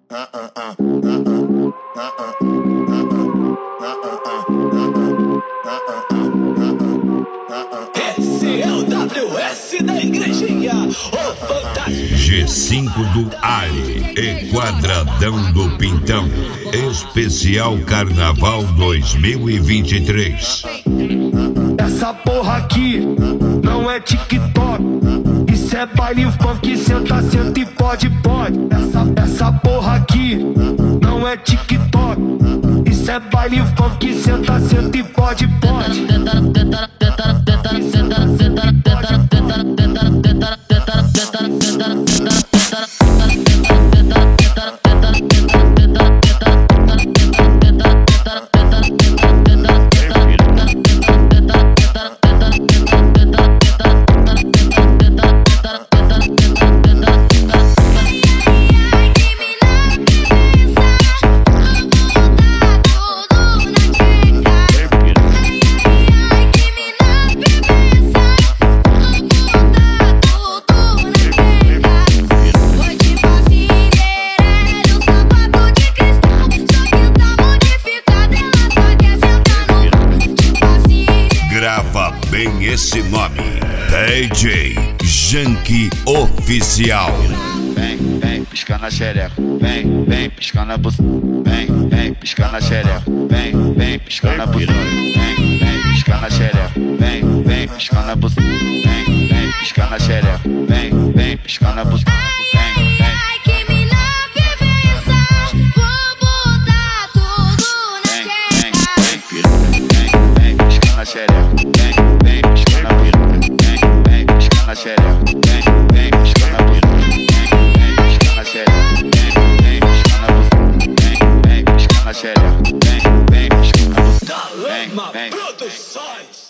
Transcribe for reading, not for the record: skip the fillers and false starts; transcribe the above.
Esse é o WS da igrejinha, o fantástico G5 do Ali e Quadradão do Pintão, especial Carnaval 2023. Essa porra aqui não é TikTok, isso é baile funk, senta, senta e pode. Essa porra aqui não é TikTok, isso é baile funk, senta, senta e pode. Grava bem esse nome: DJ Janky Oficial. Vem, pisca na xereca. Vem, pisca na buceta. Vem, pisca na xereca. Vem, pisca na buceta. Vem, pisca na xereca. Vem, pisca na buceta. Vem, pisca na xereca. Vem, pisca na buceta. da Lama Produções.